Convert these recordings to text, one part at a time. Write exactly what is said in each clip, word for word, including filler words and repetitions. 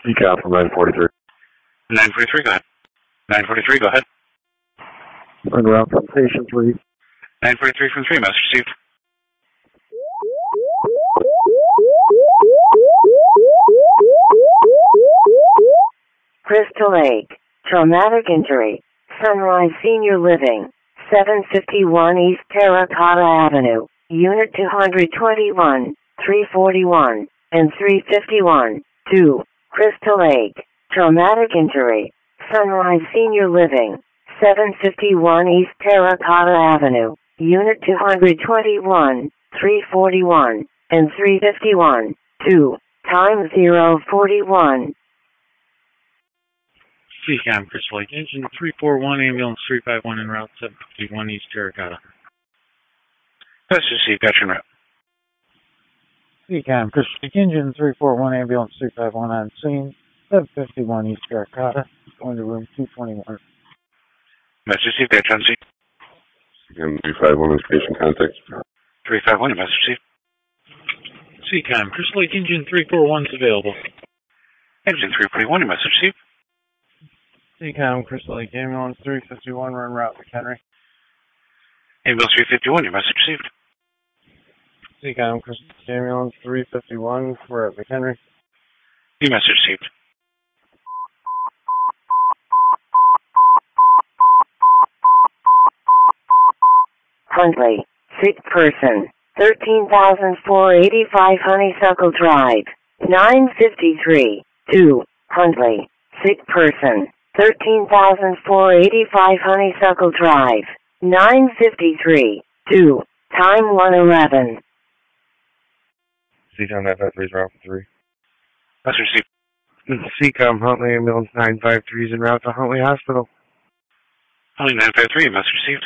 C COM from nine forty-three. nine forty-three, go ahead. nine forty-three, go ahead. En route from station three. nine forty-three from three, message received. Crystal Lake, traumatic injury, Sunrise Senior Living, seven fifty-one East Terracotta Avenue, Unit two twenty-one, three forty-one, and three fifty-one, two, Crystal Lake, traumatic injury, Sunrise Senior Living, seven fifty-one East Terracotta Avenue, Unit two twenty-one, three forty-one, and three fifty-one, two, time zero forty-one. C COM, Crystal Lake, engine three four one, ambulance three five one en route, seven fifty-one East Terracotta. Message received, got you en route. C COM, Crystal Lake, engine three four one, ambulance three five one on scene, seven fifty-one East Terracotta, going to room two twenty-one. Message received, got you on scene. C COM three five one is patient contact. three five one, message received. C COM, Crystal Lake, engine three four one is available. Engine three forty-one, message received. C COM, Crystal Lake, ambulance three fifty-one, run route McHenry. Ambulance three fifty-one, your message received. C COM, Crystal Lake, ambulance three fifty-one, we're at McHenry. Your message received. Huntley, sick person, thirteen thousand four hundred eighty-five Honeysuckle Drive, nine fifty-three, two, Huntley, sick person, thirteen thousand four hundred eighty-five Honeysuckle Drive, nine fifty-three, two, time one eleven. C COM nine five three is route three. Message received. C COM Huntley ambulance nine five three is en route to Huntley Hospital. Huntley nine five three, message received.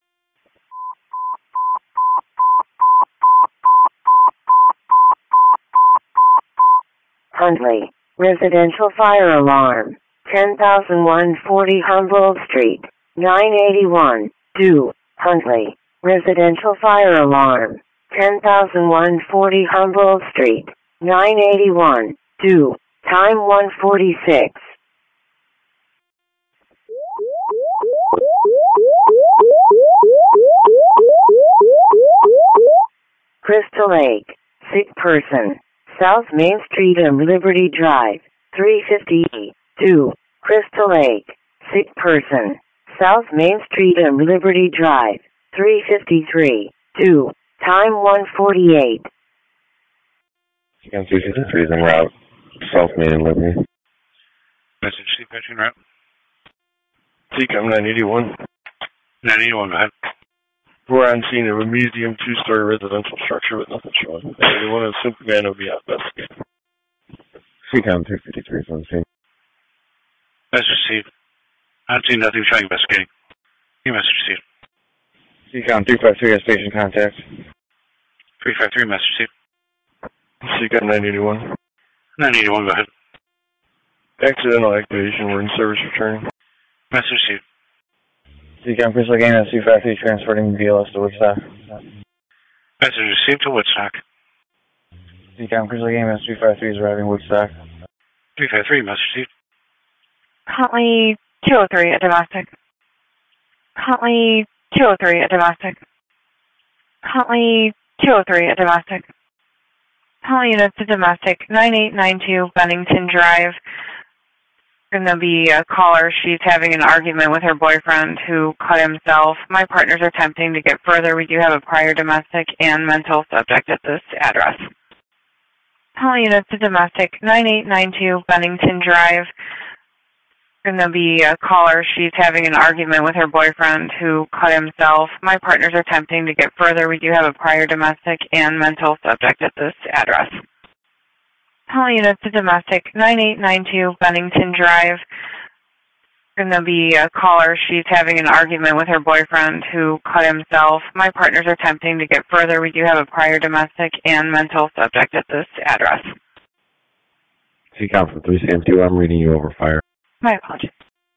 Huntley, residential fire alarm, ten thousand one hundred forty Humboldt Street, nine eighty-one, two, Huntley, residential fire alarm, ten thousand one hundred forty Humboldt Street, nine eighty-one, two, time one forty-six. Crystal Lake, sick person, South Main Street and Liberty Drive, three fifty-two, Crystal Lake, sick person, South Main Street and Liberty Drive, three fifty-three, two, time one forty-eight. C COM three fifty-three is en route, South Main and Liberty. Message received, got you en route. C COM nine eighty-one. nine eighty-one, go ahead. We're on scene of a museum two-story residential structure with nothing showing. nine eighty-one and Superman will be out investigating. C COM three fifty-three is on scene. Message received. I don't see nothing showing investigating. Your message received. C COM three five three has patient contact. three five three, message received. C COM nine eighty-one. nine eighty-one, go ahead. Accidental activation, we're in service returning. Message received. C COM Crystal Lake, S two five three transporting V L S to Woodstock. Message received to Woodstock. C COM Crystal Lake, S two five three is arriving Woodstock. three five three, message received. Huntley two oh three, a domestic. Huntley two oh three, a domestic. Huntley two oh three, a domestic. Huntley units to domestic, nine eight nine two Bennington Drive. Going to be a caller. She's having an argument with her boyfriend who cut himself. My partners are attempting to get further. We do have a prior domestic and mental subject at this address. Huntley units to domestic, nine eight nine two Bennington Drive. Going to be a caller. She's having an argument with her boyfriend who cut himself. My partners are attempting to get further. We do have a prior domestic and mental subject at this address. Huntley units to domestic, nine eight nine two Bennington Drive. Going to be a caller. She's having an argument with her boyfriend who cut himself. My partners are attempting to get further. We do have a prior domestic and mental subject at this address. C COM from three C M two, I'm reading you over fire. My apologies.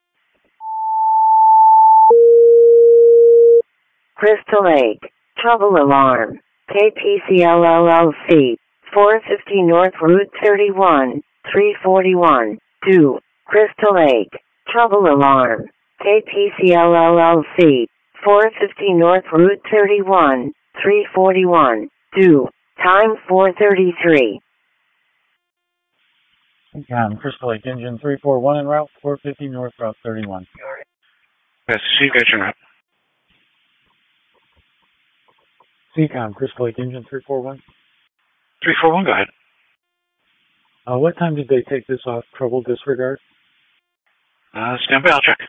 Crystal Lake, trouble alarm, K P C L L L C, four fifty North Route thirty-one, three forty-one. two. Crystal Lake. Trouble alarm. K P C L L L C. four fifty North Route thirty-one. three forty-one. two. Time four thirty-three. Econ, Crystal Lake Engine three four one en route, four fifty North Route thirty-one. Yes, see, got your route. Econ, Crystal Lake Engine three four one. three four one, go ahead. Uh, what time did they take this off? Trouble disregard? Uh, stand by, I'll check.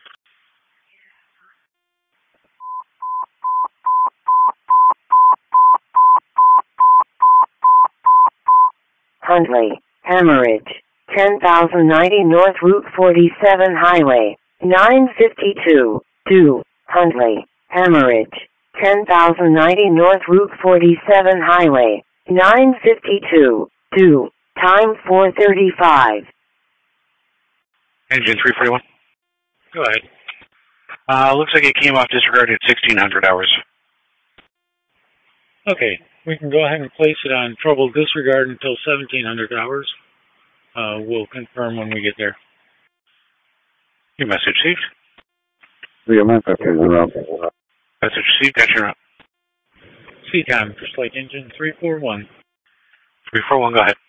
Huntley, Hemorrhage. ten thousand ninety North Route forty-seven Highway. nine fifty-two. two. Huntley, Hemorrhage. ten thousand ninety North Route forty-seven Highway. nine fifty-two. two. Time four thirty-five. Engine three forty-one. Go ahead. Uh, looks like it came off disregard at sixteen hundred hours. Okay, we can go ahead and place it on trouble disregard until seventeen hundred hours. Uh, we'll confirm when we get there. Your message received. Yeah, my five two is en route. Message received, got your route. C-Time, Crystal Lake Engine three four one. three four one, go ahead.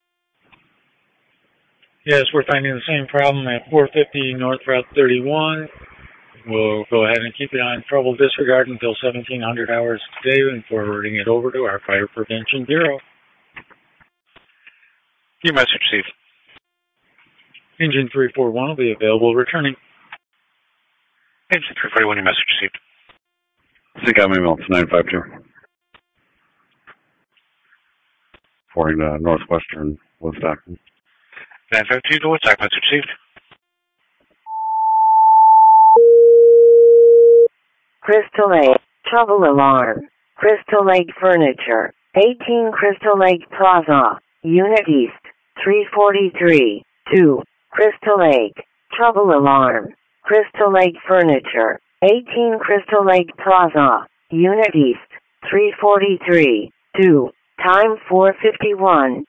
Yes, we're finding the same problem at four fifty North Route thirty-one. We'll go ahead and keep it on trouble disregard until seventeen hundred hours today and forwarding it over to our Fire Prevention Bureau. Your message received. Engine three four one will be available returning. Engine three forty-one, your message received. Think I'm email. It's nine five two. Forwarding to Northwestern Woodstock. nine five two to Woodstock, message received. Crystal Lake. Trouble alarm. Crystal Lake Furniture. eighteen Crystal Lake Plaza. Unit East. three forty-three. two. Crystal Lake. Trouble alarm. Crystal Lake Furniture. eighteen Crystal Lake Plaza. Unit East. three forty-three. two. Time four fifty-one.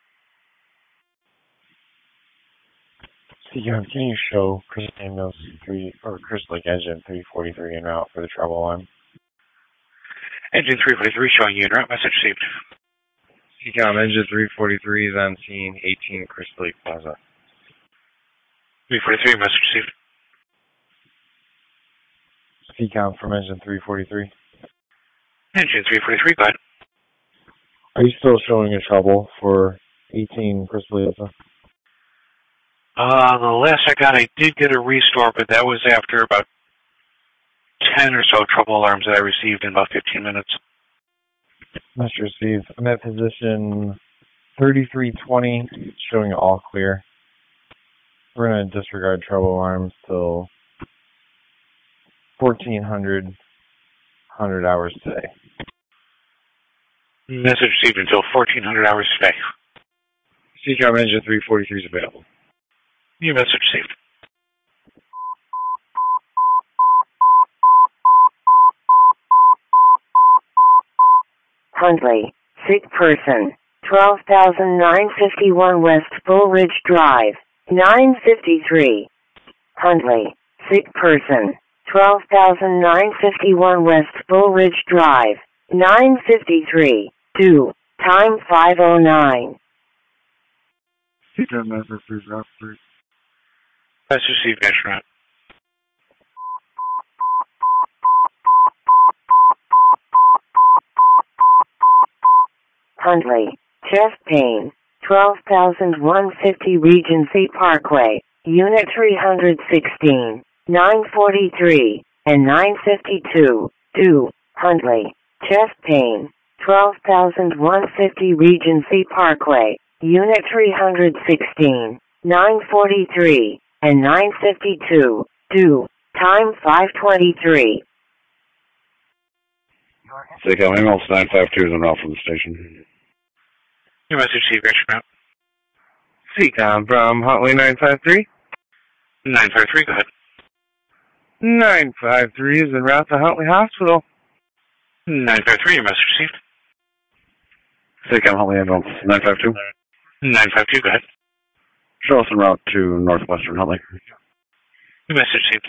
Can you show Chris Daniels three or Crystal Lake Engine three forty-three en route for the trouble alarm? Engine three forty-three showing you en route, message received. Ecom, Engine three forty-three is on scene, eighteen Crystal Lake Plaza. three forty-three, message received. Ecom from Engine three forty-three. Engine three forty-three, go ahead. Are you still showing a trouble for eighteen Crystal Lake Plaza? Uh, the last I got, I did get a restore, but that was after about ten or so trouble alarms that I received in about fifteen minutes. Message received. I'm at position thirty-three twenty, showing all clear. We're going to disregard trouble alarms till fourteen hundred, one hundred hours today. Message received until fourteen hundred hours today. C COM Engine three forty-three is available. Your message received. Huntley. Sick person. twelve thousand nine hundred fifty-one West Bull Ridge Drive. nine fifty-three. Huntley. Sick person. twelve thousand nine hundred fifty-one West Bull Ridge Drive. nine fifty-three. two. Time five oh nine. C COM Message three drop three. Message received, got your route. Huntley. Chest pain. twelve thousand one hundred fifty Regency Parkway. Unit three hundred sixteen. nine forty-three. And nine fifty-two. two. Huntley. Chest pain. twelve thousand one hundred fifty Regency Parkway. Unit three hundred sixteen. nine forty-three. And nine fifty-two. two. Time five twenty-three. C COM email. It's nine five two is en route from the station. Your message received, got your route. C COM from Huntley nine five three. nine five three, go ahead. nine five three is en route to Huntley Hospital. nine five three, your message received. C COM Huntley ambulance. nine five two. nine five two, go ahead. Show us en route to Northwestern Huntley. Message received.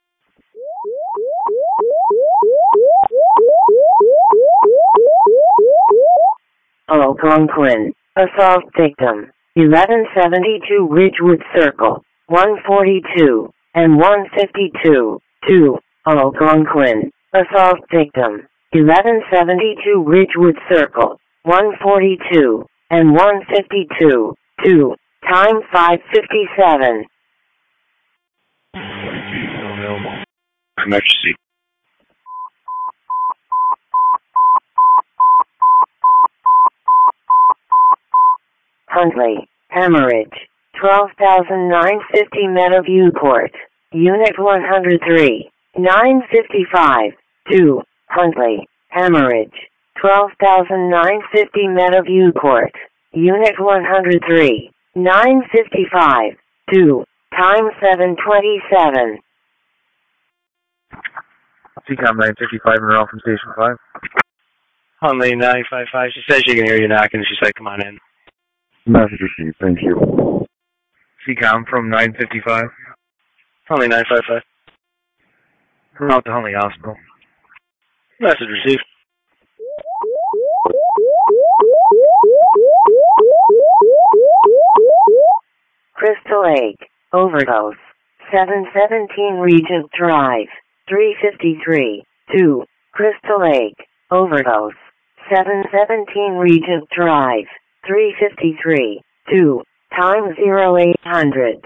Algonquin. Assault victim. eleven seventy-two Ridgewood Circle. one forty-two and one fifty-two. two. Algonquin. Assault victim. eleven seventy-two Ridgewood Circle. one forty-two and one fifty-two. two. Time five fifty-seven. Available. Emergency. Huntley. Hemorrhage. twelve thousand nine hundred fifty Meadowview Court. Unit one hundred three. nine fifty-five. two. Huntley. Hemorrhage. twelve thousand nine hundred fifty Meadowview Court. Unit one hundred three. nine fifty-five. two. Time seven twenty-seven. C COM nine fifty-five en route from Station five. Huntley nine five five. She says she can hear you knocking. She said, come on in. Message received. Thank you. C COM from nine fifty-five. Huntley nine five five. En route to Huntley Hospital. Message received. Crystal Lake. Overdose. seven seventeen Regent Drive. three fifty-three. two. Crystal Lake. Overdose. seven seventeen Regent Drive. three fifty-three. two. Time zero eight hundred.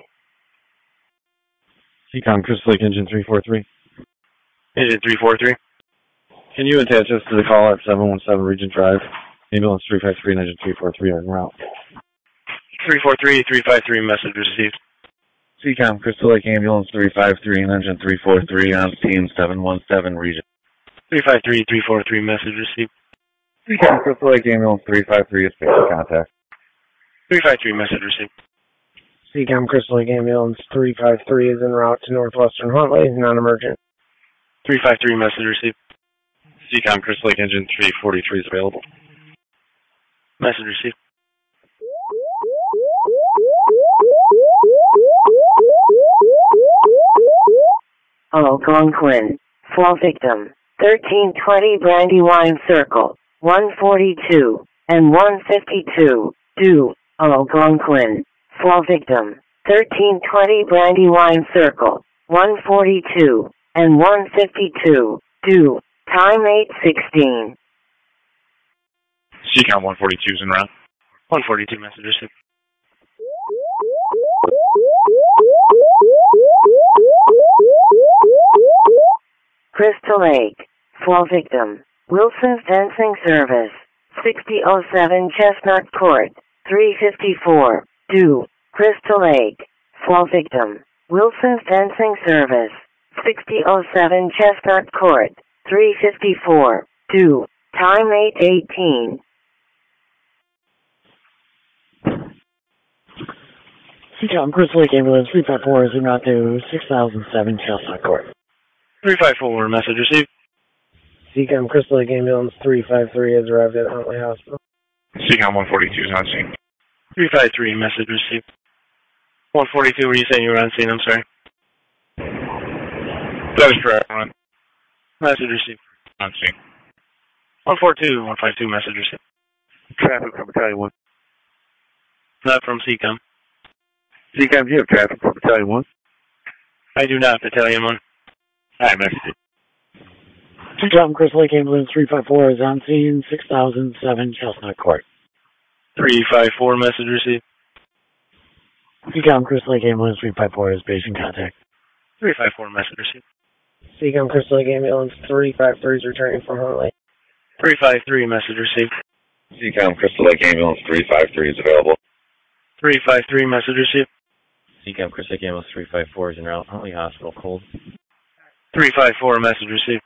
C COM Crystal Lake Engine three four three. Engine three four three. Can you attach us to the call at seven one seven Regent Drive? Ambulance three five three and Engine three four three are en route. three four three, three five three, message received. C COM Crystal Lake Ambulance three five three and Engine three four three on scene seven one seven Regent. three five three, three four three, message received. C COM Crystal Lake Ambulance three five three is patient contact. three five three, message received. C COM Crystal Lake Ambulance three five three is en route to Northwestern Huntley, non-emergent. three five three, message received. C COM Crystal Lake Engine three forty-three is available. Message received. Algonquin. Fall victim. thirteen twenty Brandywine Circle. one forty-two and one fifty-two. two. Algonquin. Fall victim. thirteen twenty Brandywine Circle. one forty-two and one fifty-two. two. Time eight sixteen. C COM one forty-two is en route. one forty-two, message received. Crystal Lake. Fall victim. Wilson Fencing Service. sixty oh seven Chestnut Court. three fifty-four. two. Crystal Lake. Fall victim. Wilson Fencing Service. sixty oh seven Chestnut Court. three fifty-four. two. Time eight eighteen. C COM Crystal Lake Ambulance three five four is en route to six thousand seven Chestnut Court. three five four, message received. C COM Crystal Lake Ambulance three five three has arrived at Huntley Hospital. C COM one forty-two is on scene. three five three, message received. one forty-two, were you saying you were on scene? I'm sorry. That is correct, run. Message received. On scene. one four two, one five two, message received. Traffic from Battalion one. Not from C COM. C COM, do you have traffic from Battalion one? I do not, Battalion one. Alright, message. C COM Crystal Lake Ambulance three five four is on scene six thousand seven Chestnut Court. three five four, message received. C COM Crystal Lake Ambulance three five four is patient contact. three five four, message received. C COM Crystal Lake Ambulance three five three is returning from Huntley. three five three, message received. C COM Crystal Lake Ambulance three five three is available. three five three, message received. C COM Crystal Lake Ambulance three five four is en route. Huntley Hospital, cold. three five four, message received.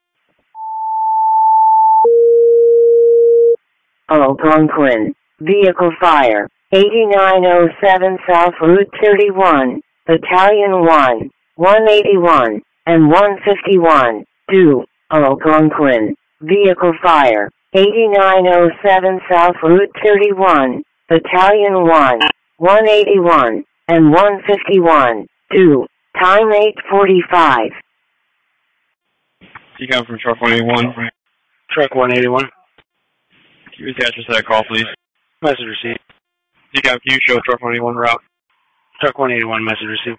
Algonquin. Vehicle fire. eighty-nine oh seven South Route thirty-one. Battalion one. one eighty-one and one fifty-one. two. Algonquin. Vehicle fire. eighty-nine oh seven South Route thirty-one. Battalion one. one eighty-one, and one fifty-one. two. Time eight forty-five. C COM from truck one eighty-one. Truck one eighty-one. Can you attach us to that call, please? Message received. C COM, can you show truck one eighty-one route? Truck one eighty-one, message received.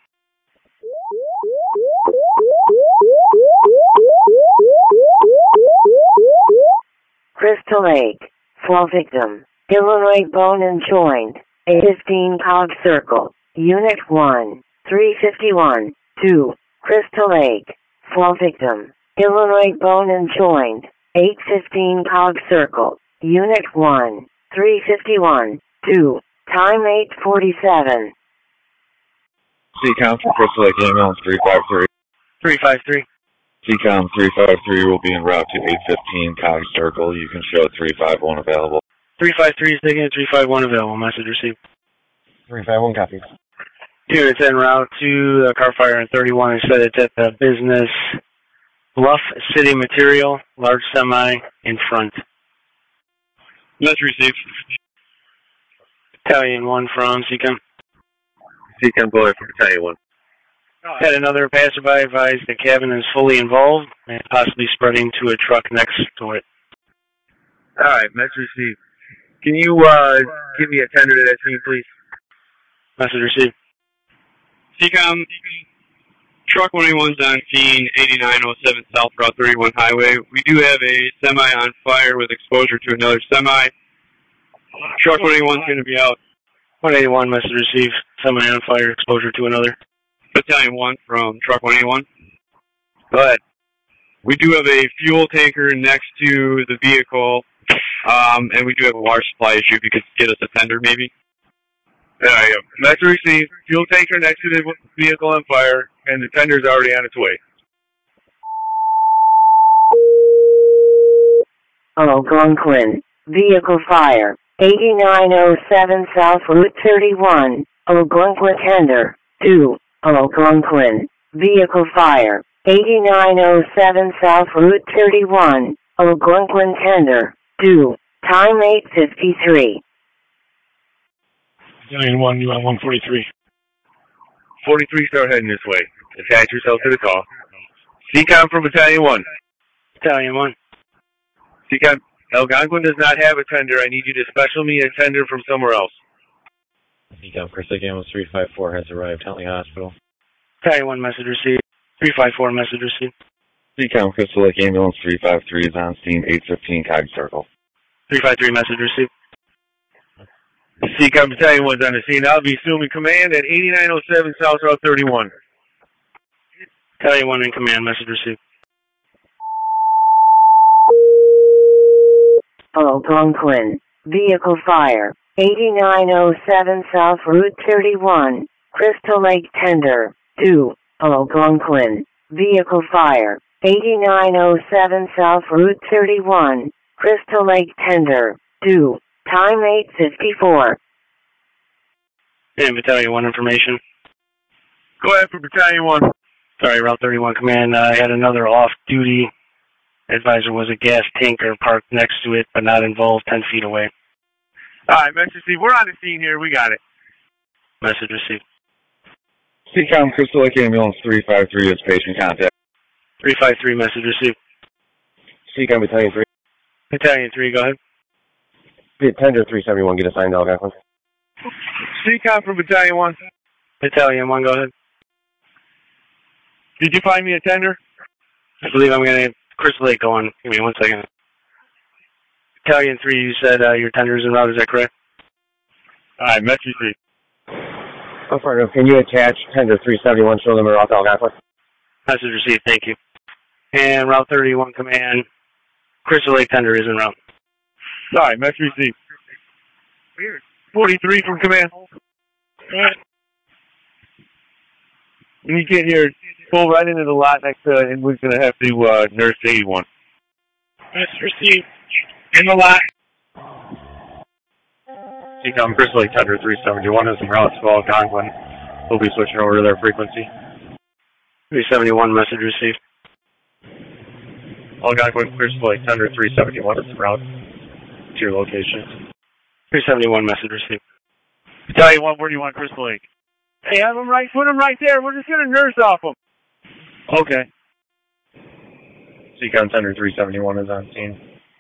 Crystal Lake. Fall victim. Illinois bone and joint. A fifteen cog circle. Unit one. three fifty-one. two. Crystal Lake. Fall victim. Illinois bone and joint. eight fifteen cog circle. Unit one. three fifty-one. two. Time eight forty-seven. C COM from Crystal Lake Ambulance three five three. three five three. C COM three five three will be en route to eight fifteen Cog Circle. You can show three five one available. three five three is taking three five one available. Message received. three five one copies. Units en route to the car fire in thirty-one. I said it's at the business Bluff City Material, large semi in front. Message received. Battalion one from C COM. C COM boy from Battalion one. Had another passerby advised the cabin is fully involved and possibly spreading to a truck next to it. All right, message received. Can you uh, give me a tender to that scene, please? Message received. C COM, truck one eighty-one's on scene, eighty-nine oh seven South Route thirty-one Highway. We do have a semi on fire with exposure to another semi. Truck one eighty-one's going to be out. one eighty-one, message received. Semi on fire, exposure to another. Battalion one from truck one eighty-one. Go ahead. We do have a fuel tanker next to the vehicle, um, and we do have a water supply issue. If you could get us a tender, maybe. There you go. Message received. Fuel tanker next to the vehicle on fire, and the tender's already on its way. Algonquin. Vehicle fire. eighty-nine oh seven South Route thirty-one. Algonquin tender. two. Algonquin. Vehicle fire. eighty-nine oh seven South Route thirty-one. Algonquin tender. two. Time eight fifty-three. Battalion one, you on one forty-three. forty-three, start heading this way. Attach yourself to the call. C COM from Battalion one. Battalion one. C COM, Algonquin does not have a tender. I need you to special me a tender from somewhere else. C COM, Crystal Lake Ambulance three five four has arrived. Huntley Hospital. Battalion one, message received. three five four, message received. C COM, Crystal Lake Ambulance three five three is on scene, eight fifteen Cog Circle. three five three, message received. C COM Battalion one's on the scene. I'll be assuming command at eighty-nine oh seven South Route thirty-one. Battalion one in command, message received. Algonquin. Vehicle fire. eighty-nine oh seven South Route thirty-one. Crystal Lake tender. two. Algonquin. Vehicle fire. eighty-nine oh seven South Route thirty-one. Crystal Lake tender. two. Time eight fifty-four. And Battalion one information. Go ahead for Battalion one. Sorry, Route thirty-one command. I uh, had another off-duty advisor was a gas tanker parked next to it, but not involved, ten feet away. All right, message received. We're on the scene here. We got it. Message received. C COM, Crystal Lake Ambulance three five three is patient contact. three five three, message received. C COM, Battalion three. Battalion three, go ahead. Tender three seventy-one, get assigned to Algonquin. C COM from Battalion one. Battalion one, go ahead. Did you find me a tender? I believe I'm going to get Crystal Lake going. Give me one second. Battalion three, you said uh, your tender is en route, is that correct? All right, message received. Affirmative. Can you attach tender three seventy-one, show them route to Algonquin? Message received, thank you. And Route thirty-one command, Crystal Lake tender is en route. All right, message received. forty-three from command. When you get here, pull right into the lot next to it, and we're going to have to uh, nurse eighty-one. Message received. In the lot. C COM, Crystal Lake Tender three seventy-one is en route to Algonquin. We'll be switching over to their frequency. three seventy-one, message received. Algonquin, Crystal Lake Tender three seventy-one is en route to your location. three seventy-one, message received. Tell you one, where do you want Crystal Lake? Hey, have him right, put him right there. We're just going to nurse off him. Okay. C COM Thunder three seventy-one is on scene.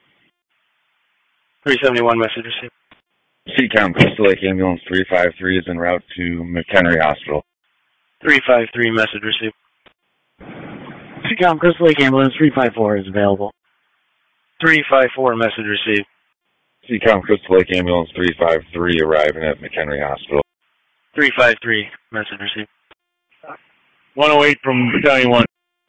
three seventy-one, message received. C COM Crystal Lake Ambulance three five three is en route to McHenry Hospital. three five three, message received. C COM Crystal Lake Ambulance three five four is available. three five four, message received. C COM Crystal Lake Ambulance three five three arriving at McHenry Hospital. three five three, message received. one oh eight from Battalion one.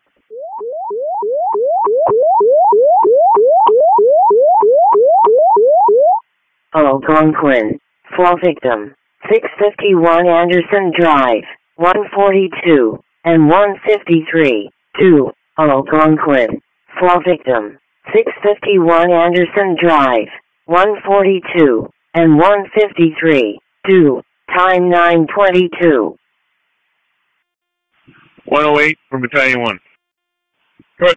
Algonquin. Fall victim. six fifty-one Anderson Drive. one forty-two and one fifty-three. two. Algonquin. Fall victim. six fifty-one Anderson Drive. one forty-two and one fifty-three. two. Time nine twenty-two. one oh eight from Battalion one. Good.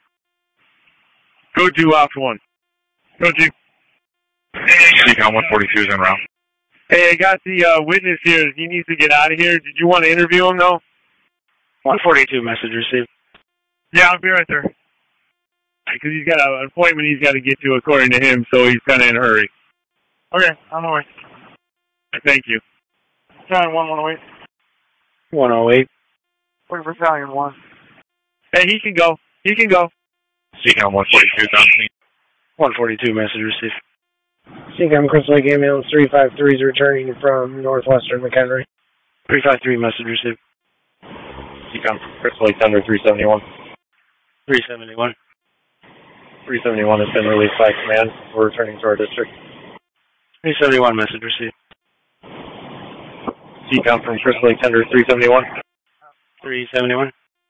Go two off to one. Go two. C COM one forty-two is en route. Hey, I got the uh, witness here. He needs to get out of here. Did you want to interview him, though? one forty-two, message received. Yeah, I'll be right there. Because he's got an appointment he's got to get to, according to him, so he's kind of in a hurry. Okay, on the way. Thank you. Battalion one, one oh eight. one oh eight. Wait for Battalion one. Hey, he can go. He can go. C COM one forty-two is on scene. one forty-two, message received. C COM Crystal Lake Ambulance three five three is returning from northwestern McHenry. three five three, message received. C COM Crystal Lake Thunder three seventy-one. three seventy-one. three seventy-one has been released by command. We're returning to our district. three seventy-one, message received. C COM from Crystal Lake Thunder three seventy-one. three seventy-one.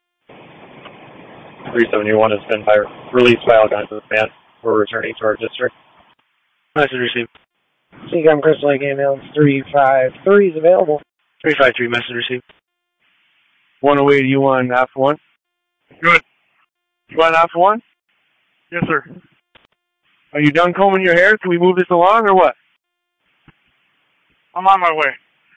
three seventy-one has been by, released by Algonquin command. We're returning to our district. Message received. C COM Crystal Lake Ambulance three five three is available. three five three, message received. one oh eight, you want Alpha one? Good. You want Alpha one? Yes, sir. Are you done combing your hair? Can we move this along or what? I'm on my way.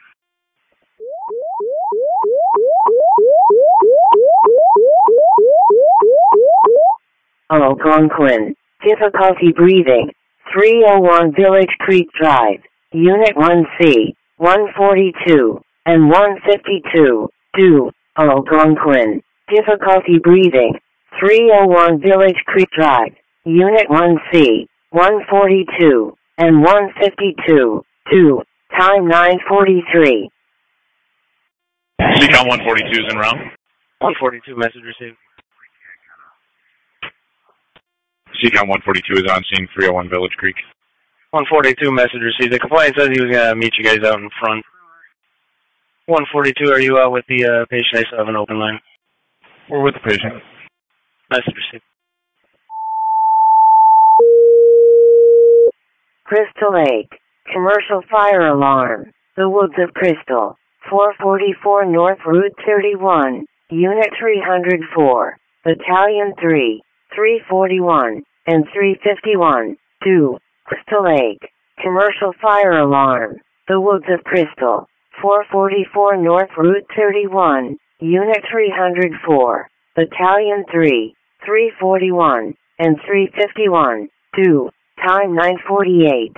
Algonquin. Difficulty breathing. three oh one Village Creek Drive. Unit one C. one forty-two and one fifty-two. two. Algonquin. Difficulty breathing. three oh one Village Creek Drive. Unit one C. one forty-two and one fifty-two. two. Time nine forty-three. C COM one forty-two is en route. one forty-two, message received. C COM one forty-two is on scene, three oh one Village Creek. one forty-two, message received. The complaint says he was going to meet you guys out in front. one forty-two, are you out with the uh, patient? I still have an open line. We're with the patient. Message received. Crystal Lake. Commercial fire alarm. The Woods of Crystal. four forty-four North Route thirty-one. Unit three oh four. Battalion three. three forty-one and three fifty-one. two. Crystal Lake. Commercial fire alarm. The Woods of Crystal. four forty-four North Route thirty-one. Unit three oh four. Battalion three. three forty-one and three fifty-one. two. Time nine forty-eight.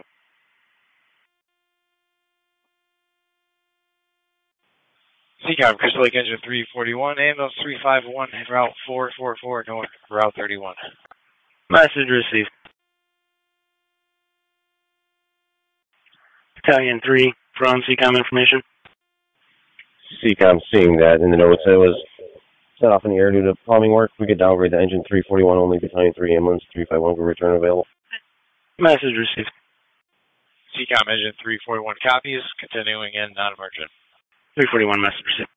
C COM Crystal Lake Engine three forty-one, ambulance three five one, en route four four four, north, route thirty-one. Message received. Battalion three, from C COM information. C COM seeing that in the notes that it was set off in the air due to plumbing work. We could downgrade the engine three forty-one only, Battalion three, ambulance three five one for return available. Message received. C COM Engine three forty-one copies, continuing in non-emergent. three forty-one, message received.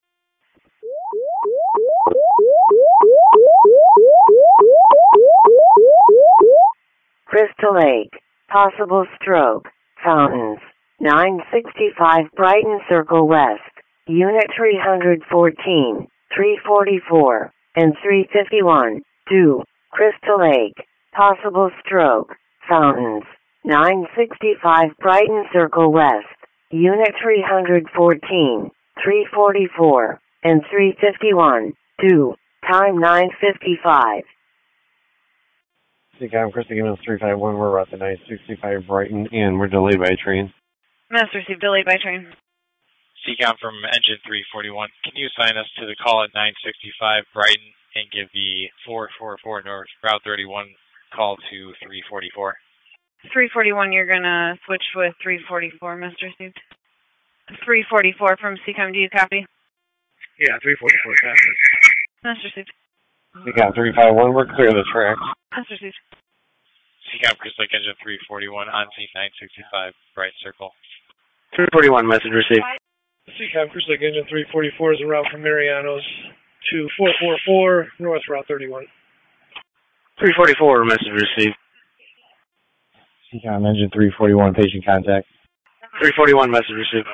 Crystal Lake. Possible stroke. Fountains. nine sixty-five Brighton Circle West. Unit three fourteen, three forty-four, and three fifty-one. two. Crystal Lake. Possible stroke. Fountains. nine sixty-five Brighton Circle West. Unit three fourteen, three forty-four, and three fifty-one, two, time nine fifty-five. C COM, Crystal Gambling three five one, we're at the nine sixty-five Brighton, and we're delayed by train. Master received, delayed by train. C COM from engine three forty-one. Can you assign us to the call at nine sixty-five Brighton and give the four forty-four North Route thirty-one call to three forty-four? three forty-one, you're going to switch with three forty-four, Master received. three forty-four from C COM, do you copy? Yeah, three forty-four. Master received. C COM three five one, we're clear of the track. Master received. C COM Crystal Lake engine three forty-one on scene nine sixty-five Bright Circle. three forty-one, message received. C COM Crystal Lake engine three forty-four is en route from Mariano's to four forty-four North Route thirty-one. three forty-four, message received. C COM engine three forty-one, patient contact. three forty-one, message received.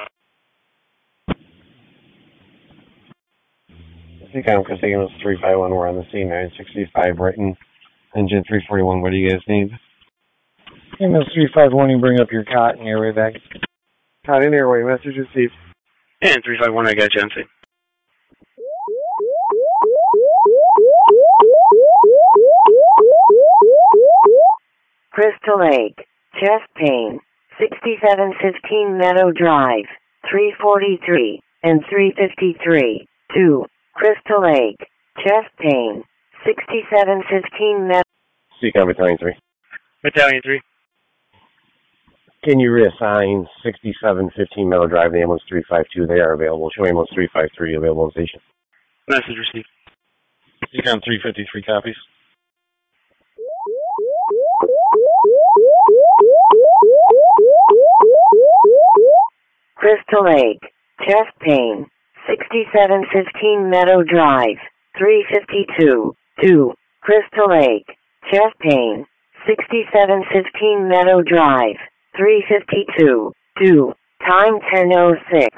C COM Crystal Gambling three five one, we're on the scene nine sixty-five Brighton, engine three forty-one, what do you guys need? Ambulance three five one, you bring up your cot and airway bag. Cot in airway, message received. And three five one, I got you on scene. Crystal Lake, chest pain, sixty-seven fifteen Meadow Drive, three forty-three, and three fifty-three, two, Crystal Lake, chest pain, sixty-seven fifteen Meadow... C COM Battalion three. Battalion three. Can you reassign sixty-seven fifteen Meadow Drive to ambulance three five two? They are available. Show ambulance three five three available on station. Message received. C COM three fifty-three copies. Crystal Lake, chest pain, sixty-seven fifteen Meadow Drive, three fifty-two, two, Crystal Lake, chest pain, sixty-seven fifteen Meadow Drive, three fifty-two, two, time ten oh six.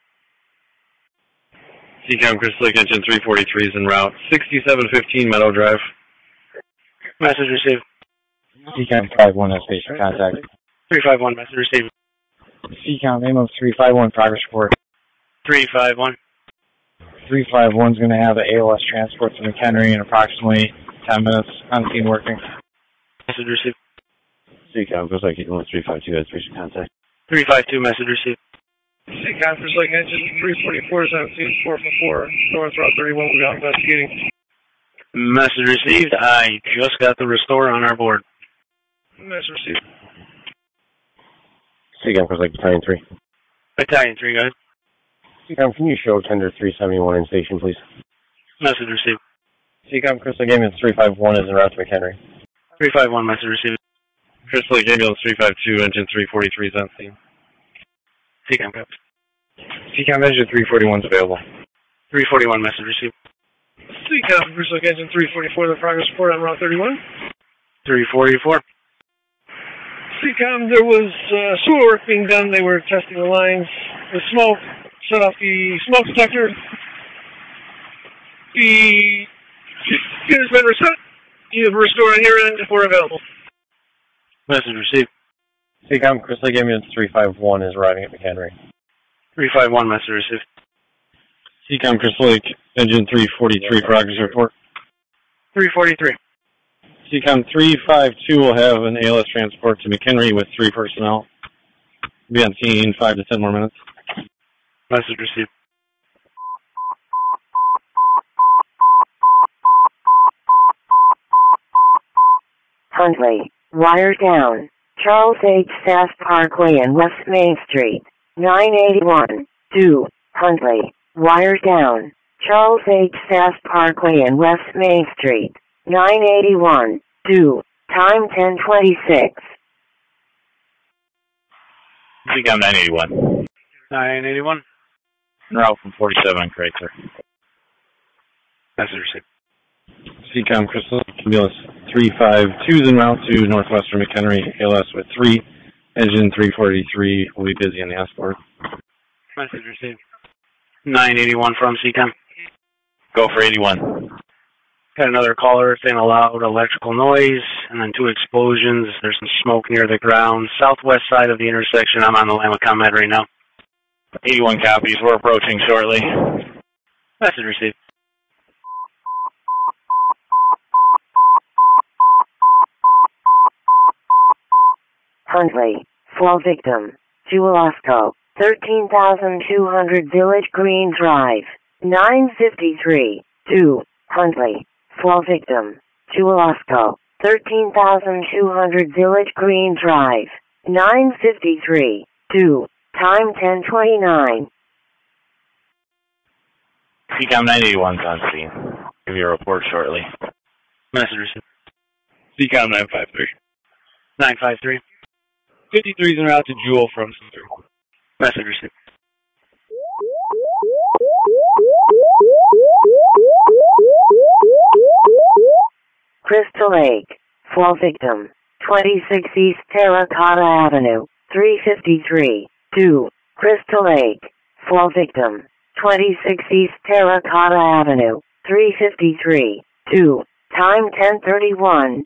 C COM Crystal Lake engine three forty-three is en route, sixty-seven fifteen Meadow Drive. Message received. C COM five one has patient contact. three five one, message received. C COM ambulance three five one, progress report. three five one. three five one is going to have an A L S transport to McHenry in approximately ten minutes on scene working. Message received. C COM, goes like ambulance three five two has patient contact. three five two, message received. C COM Crystal Lake engine three forty-four is on scene four forty-four North Route thirty-one. We're out investigating. Message received. I just got the restore on our board. Message received. C COM goes like Battalion three. Battalion three, guys. C COM, can you show tender three seventy-one in station, please? Message received. C COM Crystal Lake ambulance three five one is en route to McHenry. three five one, message received. Crystal Lake ambulance three five two, engine three forty-three is on scene. C COM, copies. C COM engine three forty-one is available. three forty-one, message received. C COM Crystal Lake engine three forty-four, the progress report on Route thirty-one. three forty-four. C COM, there was uh, sewer work being done. They were testing the lines. The smoke, shut off the smoke detector. The unit's been reset. You have restored on your end if we're available. Message received. C COM Crystal Lake ambulance three five one is arriving at McHenry. three five one, message received. C COM Crystal Lake engine three forty-three, progress report. three forty-three. C COM three five two will have an A L S transport to McHenry with three personnel. Be on scene in five to ten more minutes. Message received. Huntley, wire down, Charles H. Sass Parkway and West Main Street, nine eighty-one, two, Huntley, wire down, Charles H. Sass Parkway and West Main Street, nine eighty-one, two, time ten twenty-six. C COM nine eighty-one. nine eighty-one. Route from forty-seven on Chrysler. Message received. C COM Crystal Lake ambulance three five two is en route to northwestern McHenry, A L S with three. Engine three forty-three will be busy on the escort. Message received. nine eighty-one from C COM. Go for eighty-one. Got another caller saying a loud electrical noise, and then two explosions. There's some smoke near the ground. Southwest side of the intersection. I'm on the line with ComEd right now. eighty-one copies. We're approaching shortly. Message received. Huntley, fall victim. Julasco, thirteen thousand two hundred Village Green Drive, nine fifty-three, two, Huntley, fall victim. Julasco, thirteen thousand two hundred Village Green Drive, nine fifty-three, two, time ten twenty-nine. C COM nine eighty-one's on scene. Give you a report shortly. Message received. C COM nine five three. nine five three. fifty-three's en route to Jewel from Center. Message received. Crystal Lake, fall victim. twenty-six East Terracotta Avenue, three fifty-three, two, Crystal Lake, fall victim. twenty-six East Terracotta Avenue, three fifty-three, two, time ten thirty-one.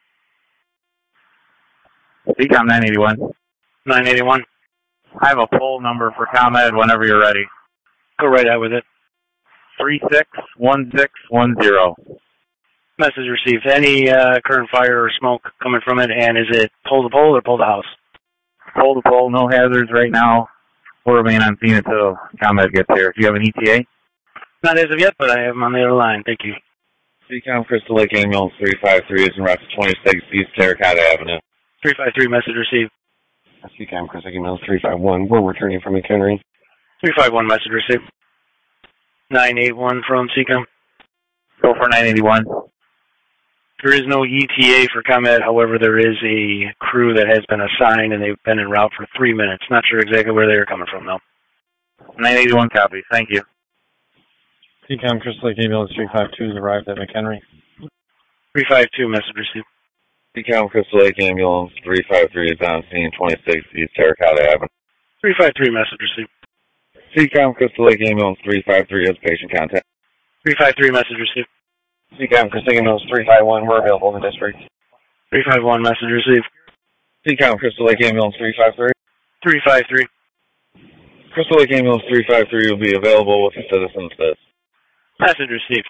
C COM nine eighty-one. nine eighty-one. I have a poll number for ComEd whenever you're ready. Go right out with it. three six one six one zero. Message received. Any uh, current fire or smoke coming from it, and is it pole to pole or pole to house? Pole to pole, no hazards right now. We'll remain on scene until ComEd gets here. Do you have an E T A? Not as of yet, but I have them on the other line. Thank you. C COM Crystal Lake Ambulance three five three is en route to twenty-six East Terracotta Avenue. three five three, message received. C COM Crystal Lake Ambulance three five one, we're returning from McHenry. three five one, message received. nine eight one from C COM. Go for nine eighty-one. There is no E T A for ComEd, however, there is a crew that has been assigned, and they've been en route for three minutes. Not sure exactly where they are coming from, though. nine eighty-one copies. Thank you. C COM Crystal Lake Ambulance three five two has arrived at McHenry. three five two, message received. C COM Crystal Lake Ambulance three five three is on scene, twenty-six East Terracotta Avenue. three five three, message received. C COM Crystal Lake Ambulance three five three has patient contact. three five three, message received. C COM Crystal Lake Ambulance three five one, we're available in the district. three five one, message received. C COM Crystal Lake Ambulance three five three. three five three. Crystal Lake Ambulance three five three will be available with the citizens list. Message received.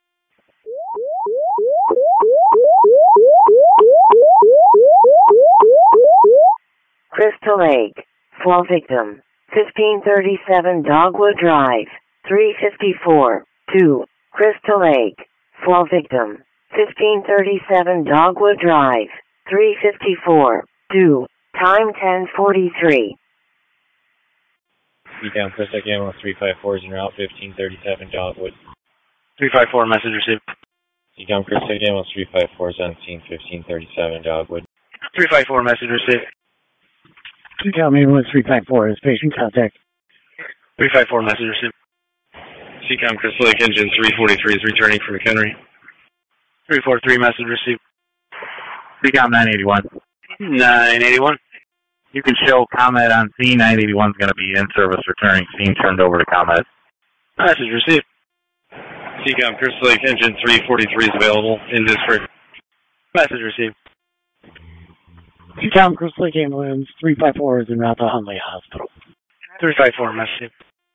Crystal Lake, fall victim. fifteen thirty-seven Dogwood Drive, three fifty-four, two, Crystal Lake, fall victim. fifteen thirty-seven Dogwood Drive, three fifty-four, two, time ten forty-three. C COM Crystal Lake Ambulance three five four is en route, fifteen thirty-seven Dogwood. three five four, message received. C COM Crystal Lake Ambulance three five four is on scene, fifteen thirty-seven Dogwood. three five four, message received. C COM Ambulance three five four is patient contact. three five four, message received. C COM Crystal Lake Engine three forty-three is returning from McHenry. three four three, message received. C COM nine eighty-one. nine eighty-one. You can show ComEd on scene. nine eighty-one is going to be in service returning. Scene turned over to ComEd. Message received. C COM Crystal Lake Engine three forty-three is available in district. Message received. C COM Crystal Lake Ambulance three five four is en route to Huntley Hospital. three five four, message.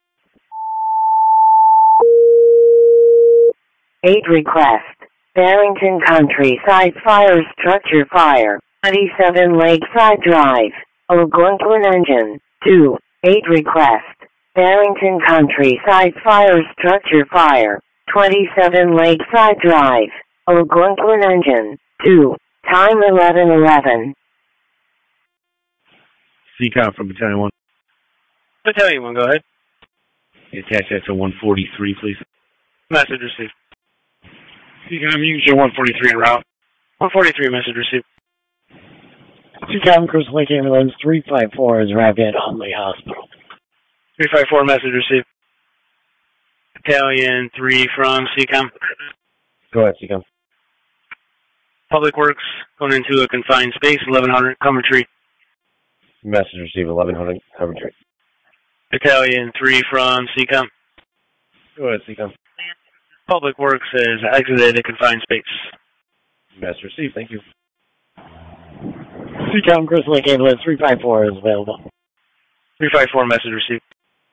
eight request. Barrington Countryside Fire Structure Fire, twenty-seven Lakeside Drive, Algonquin Engine, two, eight request. Barrington Countryside Fire Structure Fire, twenty-seven Lakeside Drive, Algonquin Engine, two, time eleven eleven. C COM from Battalion one. Battalion one, go ahead. Attach that to one forty-three, please. Message received. C COM, you can show one forty-three en route. one forty-three, message received. C COM Crystal Lake Ambulance three five four has arrived at Huntley Hospital. three five four, message received. Battalion three from C COM. Go ahead, C COM. Public Works, going into a confined space, eleven hundred, Coventry. Message received, eleven hundred, Coventry. Battalion three from C COM. Go ahead, C COM. Public Works has exited a confined space. Message received, thank you. C COM Crystal Lake Ambulance three five four is available. three five four, message received.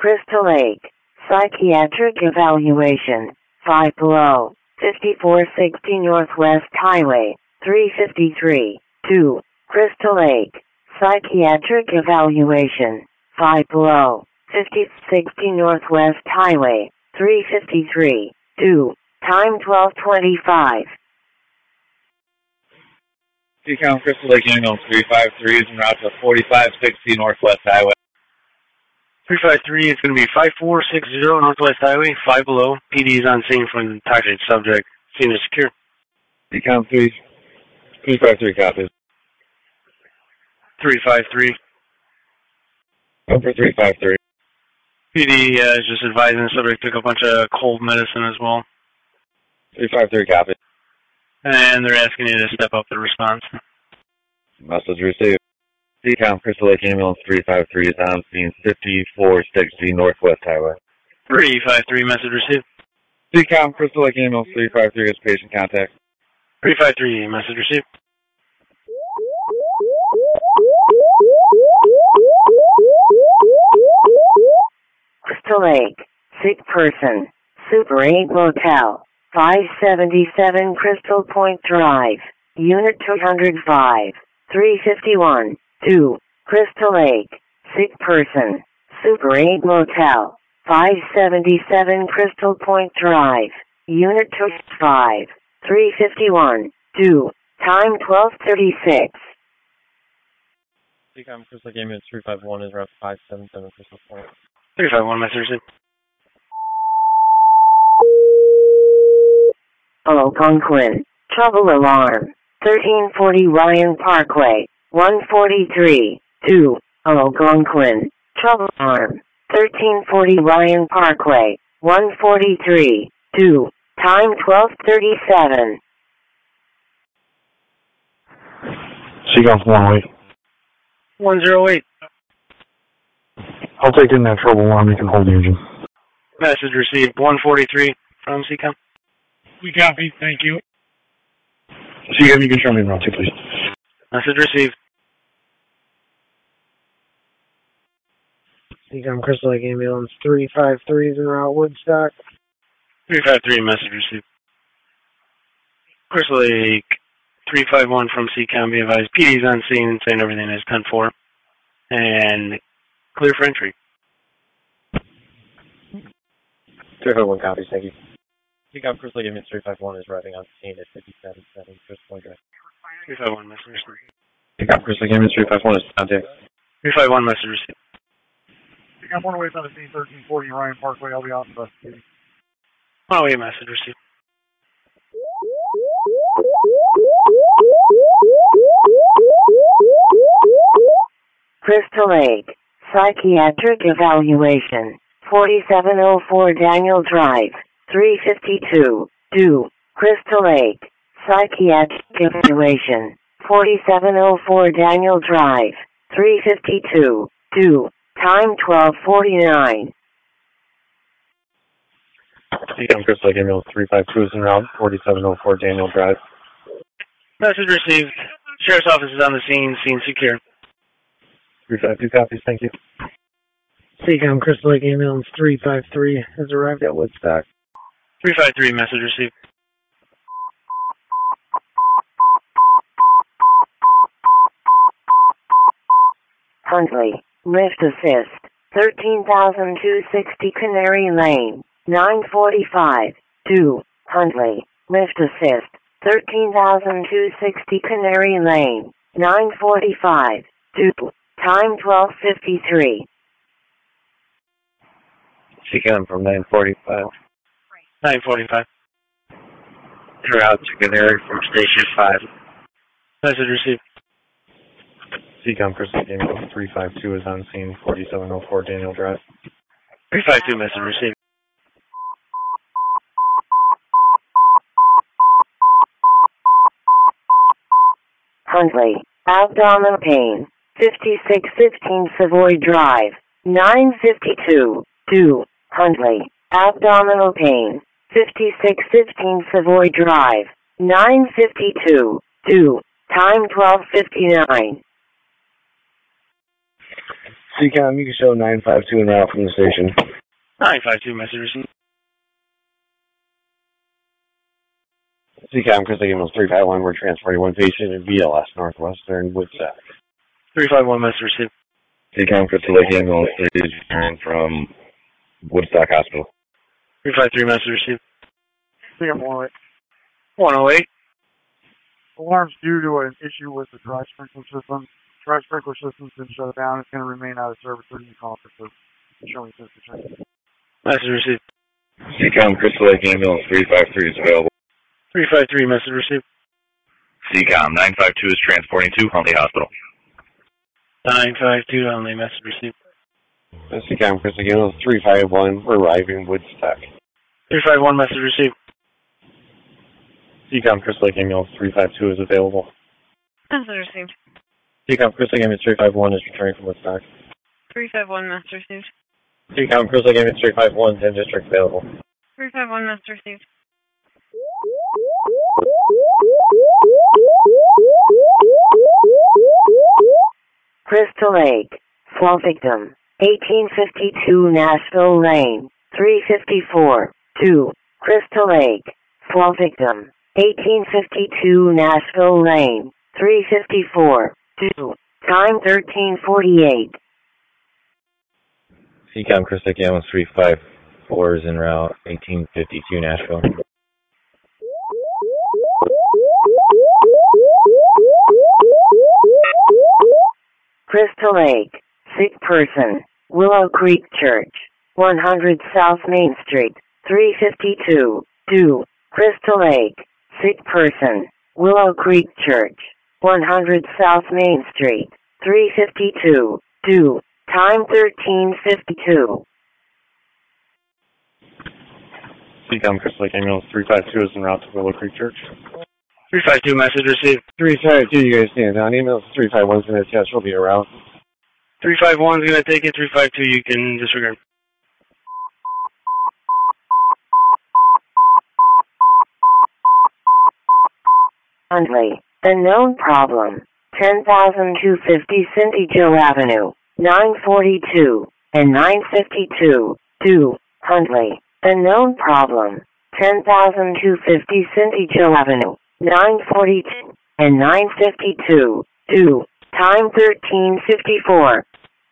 Crystal Lake, psychiatric evaluation, five below, fifty-four sixty Northwest Highway, three fifty-three, two, Crystal Lake, psychiatric evaluation, five below, fifty sixty Northwest Highway, three fifty-three, two, time twelve twenty-five. Seacom Crystal Lake Ambulance three five three is en route to forty-five sixty Northwest Highway. three five three is going to be five four six zero Northwest Highway, five below. P D is on scene for an intoxicated subject. Scene is secure. Seacom three five three copies. three five three. Over three five three. P D uh, is just advising the subject took a bunch of cold medicine as well. three five three copy. And they're asking you to step up the response. Message received. Seacom Crystal Lake Ambulance three five three is on scene fifty-four sixty Northwest Highway. three five three, message received. Seacom Crystal Lake Ambulance three five three is patient contact. three five three, message received. Crystal Lake, sick person, Super eight Motel, five seventy-seven Crystal Point Drive, Unit two oh five, three fifty-one, two, Crystal Lake, sick person, Super eight Motel, five seventy-seven Crystal Point Drive, Unit two oh five, three fifty-one, two, time twelve thirty-six. Seacom Crystal Lake Ambulance three five one is route five seven seven Crystal Point. three five one, message received. Algonquin, trouble alarm, thirteen forty Ryan Parkway, one forty-three, two, Algonquin, trouble alarm, thirteen forty Ryan Parkway, one forty-three, two, time twelve thirty-seven. Seacom one oh eight. one oh eight. I'll take in that trouble alarm. You can hold the engine. Message received, one forty-three from Seacom. We copy, thank you. Seacom, you can show me route two, please. Message received. Seacom Crystal Lake Ambulance three five three is en route Woodstock. three five three, message received. Crystal Lake, three five one from Seacom, be advised. P D's on scene saying everything is ten four. And clear for entry. three five one copies, thank you. Seacom Crystal Lake Ambulance three five one is arriving on scene at fifty-seven seven Crystal Point Drive. three five one, message received. Seacom Crystal Lake Ambulance three five one is contact. three five one, message received. Seacom one oh eight on the scene, thirteen forty Ryan Parkway, I'll be off the bus. one oh eight, message received. Crystal Lake, psychiatric evaluation, forty-seven oh four Daniel Drive, three fifty-two, two, Crystal Lake, psychiatric evaluation, forty-seven oh four Daniel Drive, three fifty-two, two, time twelve forty-nine. Seacom Crystal Lake Ambulance three five two is en route, forty-seven oh four Daniel Drive. Message received. Sheriff's office is on the scene, scene secure. three five two copies, thank you. Seacom Crystal Lake Ambulance three five three has arrived at Woodstock. three five three, message received. Huntley, lift assist, thirteen thousand two hundred sixty Canary Lane, nine forty-five, two, Huntley, lift assist, thirteen thousand two hundred sixty Canary Lane, nine forty-five, two, time twelve fifty-three. Seacom from nine forty-five. nine forty-five. Route to Canary from Station five. Message received. Seacom Crystal Lake Ambulance three five two is on scene, forty-seven oh four Daniel Drive. three five two, message received. Huntley, abdominal pain, fifty-six fifteen Savoy Drive, nine fifty-two, two, Huntley, abdominal pain, fifty-six fifteen Savoy Drive, nine fifty-two, two, time twelve fifty-nine. C COM, you can show nine five two en route from the station. nine five two, message received. C COM, Chris Lake Ambulance three five one, we're transporting one patient in V L S Northwestern Woodstock. three five one, message received. C COM, Chris Lake Ambulance three is returning from Woodstock Hospital. three five three, message received. C COM one oh eight. one oh eight. Alarms due to an issue with the dry sprinkler system. Dry sprinkler system's been shut down. It's going to remain out of service during the conference. So showing system change. Message received. C COM, Chris Lake Ambulance three five three is available. three five three, message received. C COM, nine five two is transporting to Huntley Hospital. nine five two, only, message received. C COM, Chris Lake Ambulance three five one, we're arriving Woodstock. three five one, message received. C COM, Chris Lake Ambulance three five two is available. Message received. C COM, Chris Lake Ambulance three five one is returning from Woodstock. three five one, message received. C COM, Chris Lake Ambulance three five one, ten district available. three five one, message received. Crystal Lake, fall victim, eighteen fifty-two Nashville Lane, three fifty-four, two, Crystal Lake, fall victim, eighteen fifty-two Nashville Lane, three fifty-four, two, time thirteen forty-eight. C COM, Chris Lake Ambulance three five four is en route, eighteen fifty-two Nashville. Crystal Lake, sick person, Willow Creek Church, one hundred South Main Street, three fifty-two, two, Crystal Lake, sick person, Willow Creek Church, one hundred South Main Street, three fifty-two, two, time thirteen fifty-two. C COM, Chris Lake Ambulance three five two is en route to Willow Creek Church. three five two, message received. three five two, you guys stand down. Ambulance three five one is going to attach, will be around. three five one is going to take it. three five two, you can disregard. Huntley, the known problem, ten thousand two hundred fifty Cindy Joe Avenue, nine forty-two, and nine fifty-two, two, Huntley, the known problem, ten thousand two hundred fifty Cindy Joe Avenue, nine forty-two, and nine fifty-two, two, time thirteen fifty-four.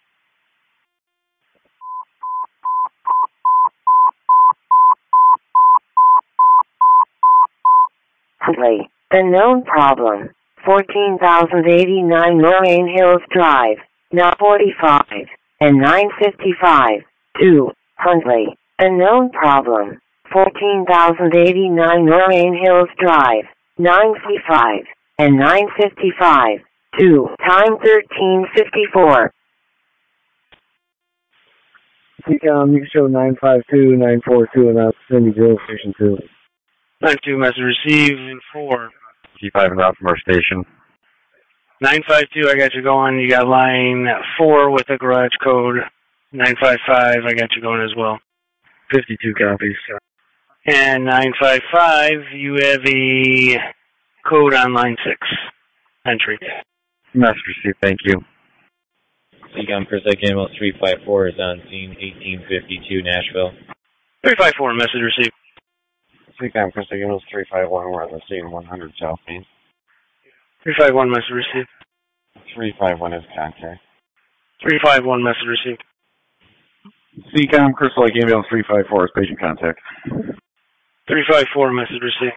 Huntley, the known problem, fourteen thousand eighty-nine Lorraine Hills Drive, nine forty-five, and nine fifty-five, two, Huntley, the known problem, fourteen thousand eighty-nine Lorraine Hills Drive, nine forty-five, and nine fifty-five, two, time thirteen fifty-four. C COM, you can show nine five two, nine four two, and that's Cindy Joe, Station two. nine two, message received, and four. C five en route from our station. nine five two, I got you going. You got line four with the garage code. nine five five, I got you going as well. fifty-two copies. And nine five five, you have a code on line six. Entry. Message received, thank you. C COM, Chris Lake Ambulance three five four is on scene, eighteen fifty-two Nashville. three five four, message received. C COM, Chris Lake Ambulance three five one, we're on the scene, one hundred South Main. three five one, message received. three five one is contact. three five one, message received. C COM, Chris Lake Ambulance three five four is patient contact. three five four, message received.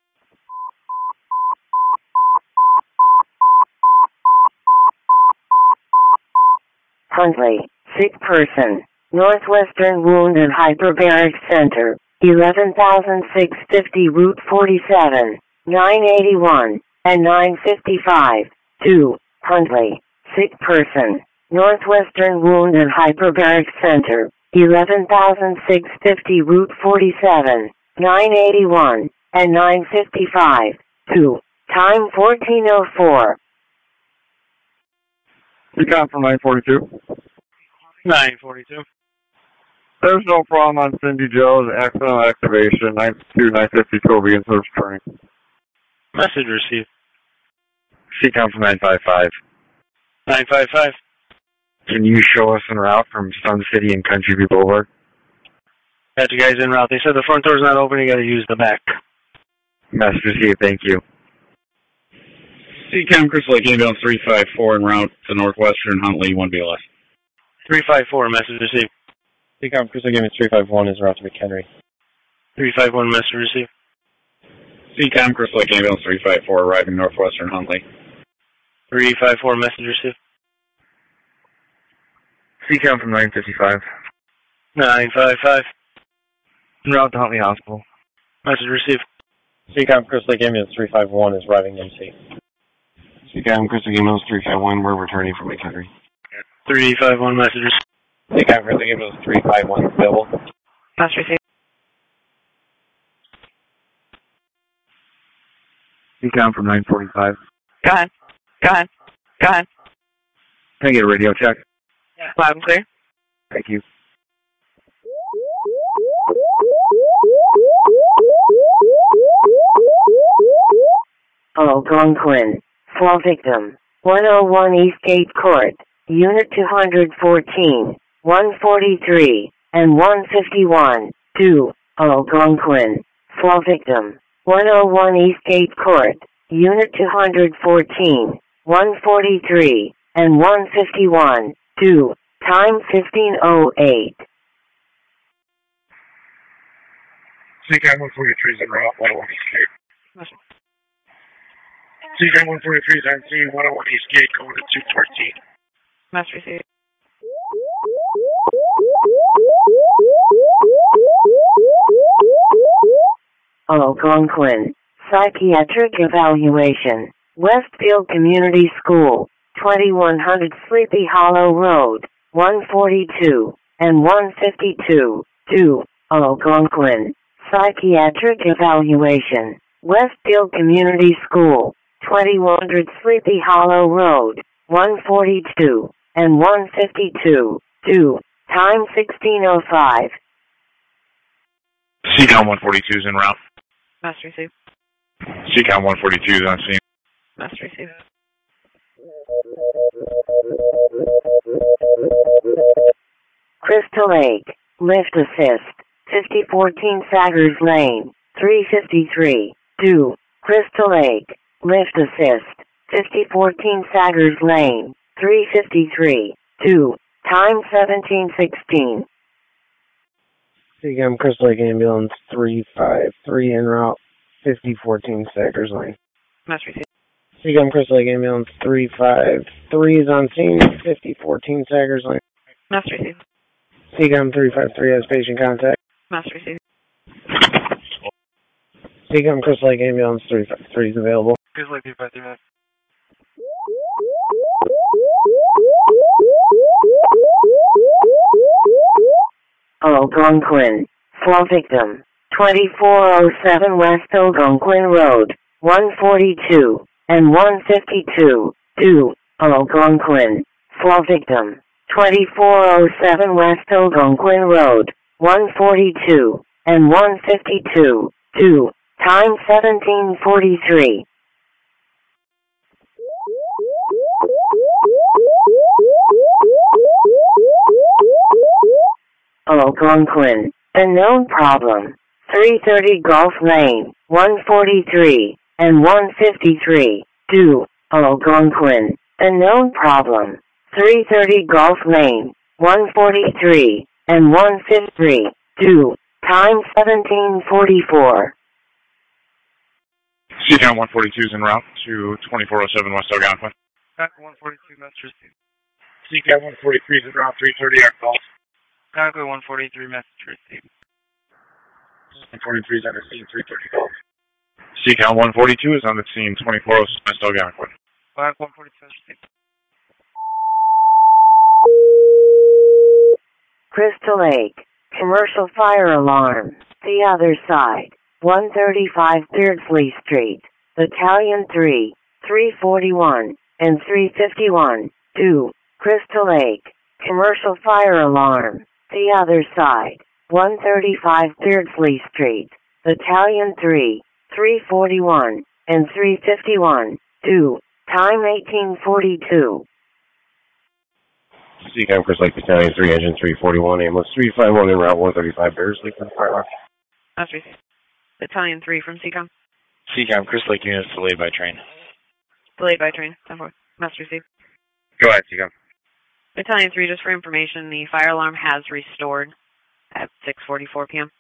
Huntley, sick person, Northwestern Wound and Hyperbaric Center, eleven thousand six hundred fifty Route forty-seven, nine eighty-one, and nine fifty-five, two, Huntley, sick person, Northwestern Wound and Hyperbaric Center, eleven thousand six hundred fifty Route forty-seven, nine eighty-one, and nine fifty-five, two, time fourteen oh four. C COM from nine forty-two. nine forty-two. There's no problem on Cindy Joe's accidental activation. nine fifty-two, nine fifty-two will be in service turning. Message received. C COM from nine five five. nine five five. Can you show us en route from Sun City and Country View Boulevard? Got you guys en route. They said the front door's not open, you gotta use the back. Message received, thank you. C CAM Crystal Lake Ambulance three five four en route to Northwestern Huntley, one B L S. three five four, message received. C CAM Crystal Lake Ambulance three five one is en route to McHenry. three five one, message received. C CAM Crystal Lake Ambulance three five four arriving Northwestern Huntley. three five four, message received. C CAM from nine fifty-five. nine five five. En route to Huntley Hospital. Message received. C CAM Crystal Lake Ambulance three five one is arriving M C. C CAM Crystal Lake Ambulance three five one, we're returning from McHenry. three five one, message received. C CAM Crystal Lake Ambulance three five one available. Message received. C CAM from nine forty-five. Go ahead. Go ahead. Go ahead. Can I get a radio check? Yeah. Loud and clear. Thank you. Algonquin. Fall victim. one oh one Eastgate Court. Unit two fourteen, one forty-three, and one fifty-one. two. Algonquin. Fall victim. one oh one Eastgate Court. Unit two fourteen, one forty-three, and one fifty-one. two. Time fifteen oh eight. C CAM one forty-three is en route, one oh one Eastgate. C CAM one forty-three is on scene, one oh one Eastgate, going to two fourteen. Message received. Algonquin. Psychiatric evaluation. Westfield Community School, twenty-one hundred Sleepy Hollow Road, one forty-two, and one fifty-two. two. Algonquin. Psychiatric evaluation. Westfield Community School, twenty-one hundred Sleepy Hollow Road, one forty-two, and one fifty-two. two. Time sixteen oh five. C CAM one forty-two is en route. Message received. C CAM one forty-two is on scene. Message received. Crystal Lake. Lift assist. fifty fourteen Saggers Lane, three fifty-three. two. Crystal Lake. Lift assist. fifty fourteen Saggers Lane, three fifty-three. two. Time seventeen sixteen. C CAM Crystal Lake Ambulance three five three en route, fifty fourteen Saggers Lane. Message received. C CAM Crystal Lake Ambulance three five three is on scene, fifty fourteen Saggers Lane. Message received. C CAM three five three has patient contact. Message received. C CAM Crystal Lake Ambulance three five three is available. Crystal Lake three five three, Algonquin. Fall victim. twenty-four oh seven West Algonquin Road, one forty-two, and one fifty-two. two. Algonquin. Fall victim. twenty-four oh seven West Algonquin Road, one forty-two, and one fifty-two. two. Time seventeen forty-three. Algonquin. Unknown problem. three thirty Gulf Lane, one forty-three, and one fifty-three. two. Algonquin. Unknown problem. three thirty Gulf Lane, one forty-three, and one fifty-three. two. Time seventeen forty-four. C CAM one forty-two is en route to twenty-four oh seven West Algonquin. one forty-two, message received. C CAM one forty-three is en route, three thirty at Gulf. Concord one forty-three, message received. one forty-three is on the scene, three thirty Gulf. C CAM one forty-two is on the scene, twenty-four oh seven West Algonquin. one forty-two, received. Crystal Lake. Commercial fire alarm. The other side. one thirty-five Beardsley Street. Battalion three, three forty-one, and three fifty-one. two. Crystal Lake. Commercial fire alarm. The other side. one thirty-five Beardsley Street. Battalion three, three forty-one, and three fifty-one. two. Time eighteen forty-two. Seacom Chris Lake Battalion three, Engine three forty-one, ambulance three five one en route one thirty-five, Bears Lake, Fire Rock. Must receive. Battalion three from C COM. C COM Chris Lake units delayed by train. Delayed by train. ten four. Must receive. Go ahead, Seacom. Battalion three, just for information, the fire alarm has restored at six forty-four p.m.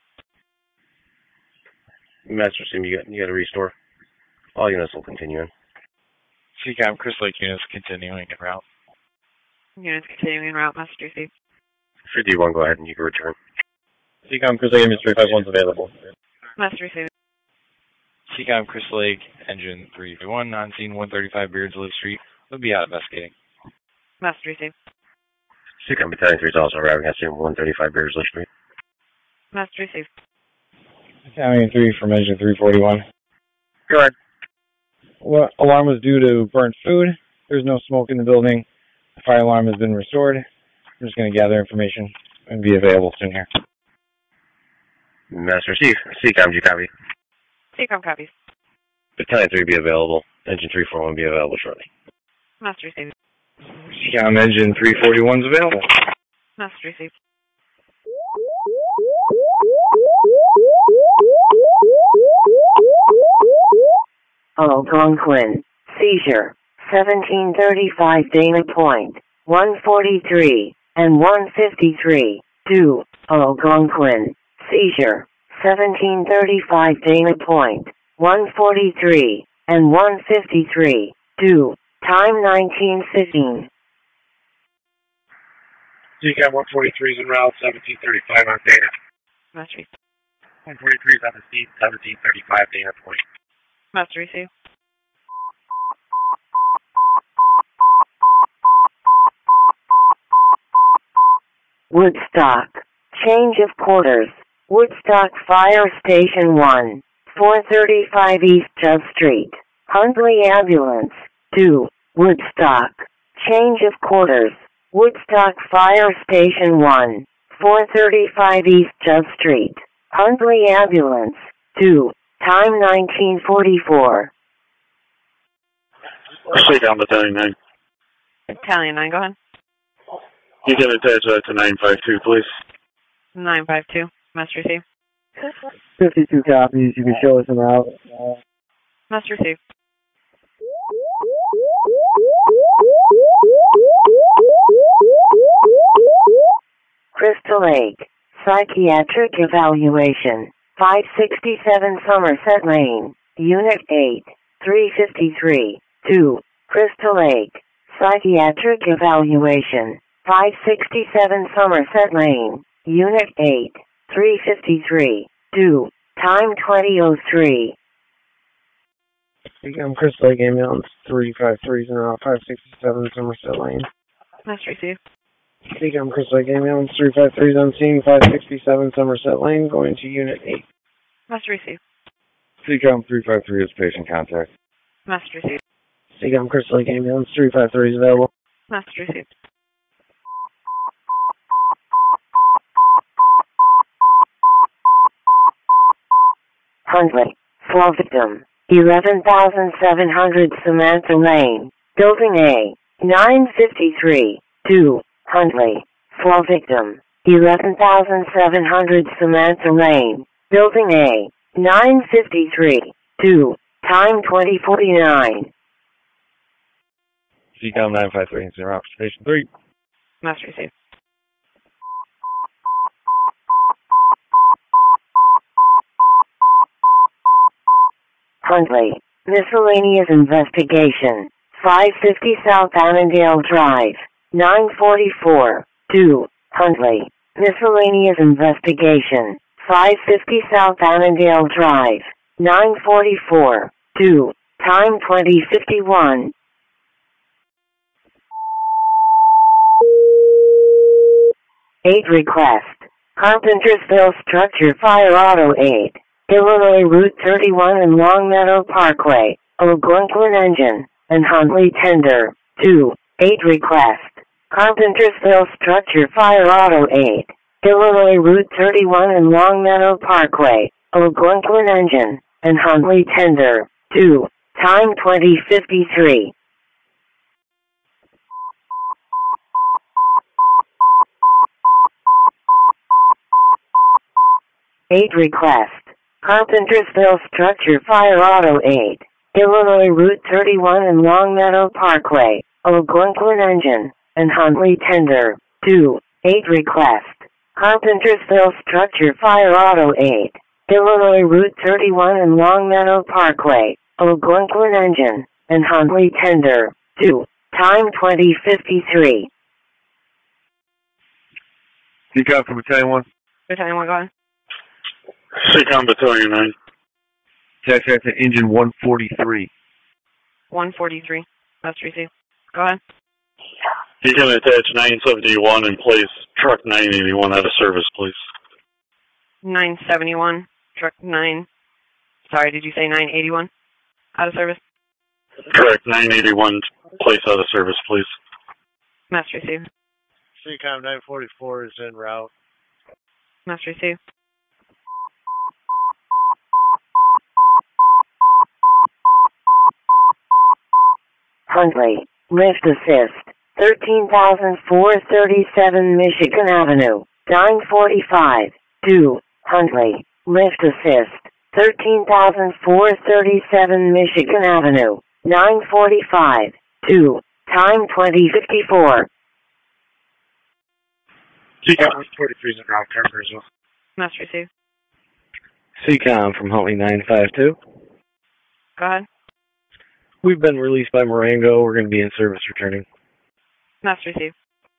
Master Sim, you got, you got to restore. All units will continue in. C COM Chris Lake units continuing en route. Units continuing en route. Must receive. For D one, go ahead and you can return. C COM Chris Lake three five one is available. Must receive. C COM Chris Lake, engine three one, on scene one thirty-five Beardsley Street. Will be out investigating. Must receive. Seacom Battalion three is also arriving at scene one thirty-five Beardsley Street. Must receive. Battalion three from engine three forty-one. Go ahead. Well, alarm was due to burnt food. There's no smoke in the building. The fire alarm has been restored. I'm just going to gather information and be available soon here. Master Steve, Seacom, do you copy? C COM copies. Battalion three be available. Engine three forty-one be available shortly. Must receive. C COM engine three forty-one is available. Must receive. Algonquin. Seizure. seventeen thirty-five Dana Point. one forty-three and one fifty-three. two. Algonquin. Seizure. seventeen thirty-five Dana Point. one forty-three and one fifty-three. two. Time nineteen fifteen. Seacom one forty-three is en route, seventeen thirty-five on Dana. Must receive. one forty-three is on the seat, seventeen thirty-five Dana Point. Must receive. Woodstock. Change of quarters. Woodstock Fire Station one. four thirty-five East Judd Street. Huntley Ambulance. two. Woodstock. Change of quarters. Woodstock Fire Station one. four thirty-five East Judd Street. Huntley Ambulance. two. Time nineteen forty-four. Stay down Battalion nine. Battalion nine, go ahead. You can attach that to nine five two, please. nine five two. Must receive. fifty-two copies. You can show us en route. Must receive. Crystal Lake. Psychiatric Evaluation. five sixty-seven Somerset Lane. Unit eight. three fifty-three. two. Crystal Lake. Psychiatric Evaluation. five sixty-seven Somerset Lane. Unit eight. three fifty-three. two. Time twenty oh three. I'm Chris Lake, ambulance three five three is en route, five sixty-seven Somerset Lane. Must receive. I'm Chris Lake, ambulance three five three is on scene, five sixty-seven Somerset Lane, going to Unit eight. Must receive. C COM three five three is patient contact. Must receive. I'm Chris Lake, ambulance three five three is available. Must receive. Huntley. Floor victim. eleven thousand seven hundred Samantha Lane. Building A. nine fifty-three. two. Huntley. Floor victim. eleven thousand seven hundred Samantha Lane. Building A. nine fifty-three. two. Time twenty forty-nine. C COM nine five three is en route, station three. Must receive. Huntley. Miscellaneous investigation. five fifty South Annandale Drive. nine forty-four. two. Huntley. Miscellaneous investigation. five fifty South Annandale Drive. nine forty-four. two. Time twenty fifty-one. eight request. Carpentersville Structure Fire Auto eight. Illinois Route thirty-one and Longmeadow Parkway. Algonquin Engine and Huntley Tender. two. eight request. Carpentersville Structure Fire Auto eight. Illinois Route thirty-one and Longmeadow Parkway. Algonquin Engine and Huntley Tender. two. Time twenty fifty-three. eight request. Carpentersville Structure Fire Auto eight. Illinois Route thirty-one and Longmeadow Parkway. Algonquin Engine and Huntley Tender. two. eight request. Carpentersville Structure Fire Auto eight. Illinois Route thirty-one and Longmeadow Parkway. Algonquin Engine and Huntley Tender. two. Time twenty fifty-three. C COM from Battalion one. Battalion one, go ahead. C COM Battalion nine. Tax at engine one forty-three. one forty-three. Must receive. Go ahead. You can attach nine seventy-one and place truck nine eighty-one out of service, please. nine seventy-one. Truck nine. Sorry, did you say nine eighty-one? Out of service? Correct. nine eighty-one, place out of service, please. Must receive. C COM nine forty-four is en route. Must receive. Huntley, lift assist, thirteen thousand four hundred thirty-seven Michigan Avenue, nine forty-five. two. Huntley, lift assist, thirteen thousand four hundred thirty-seven Michigan Avenue, nine forty-five. two. Time twenty fifty-four. C COM one forty-three is en route, Carpentersville. Must receive. C COM from Huntley nine five two. Go ahead. We've been released by Marengo. We're going to be in service returning. Must receive.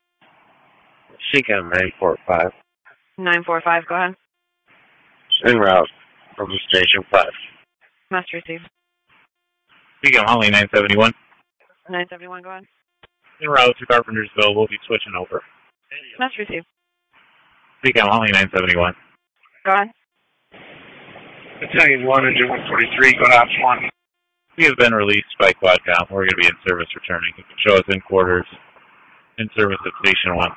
C COM nine four five. nine four five, go ahead. En route from Station five. Must receive. C COM Huntley nine seventy-one. nine seventy-one, go ahead. En route to Carpentersville. We'll be switching over. Must receive. C COM Huntley nine seventy-one. Go ahead. Battalion one, engine one forty-three, go to Ops one. We have been released by Quadcom. We're going to be in service returning. You can show us in quarters in service at Station one.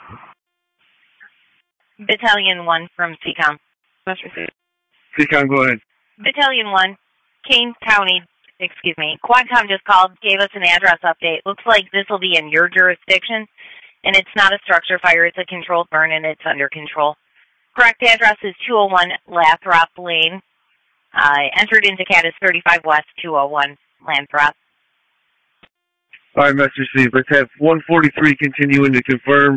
Battalion one from C COM. Must receive. C COM, go ahead. Battalion one, Kane County, excuse me, Quadcom just called, gave us an address update. Looks like this will be in your jurisdiction, and it's not a structure fire, it's a controlled burn, and it's under control. Correct address is two oh one Lathrop Lane. Uh, entered into C A D is thirty-five West two oh one Lathrop. All right, Master Steve, let's have one forty-three continuing to confirm.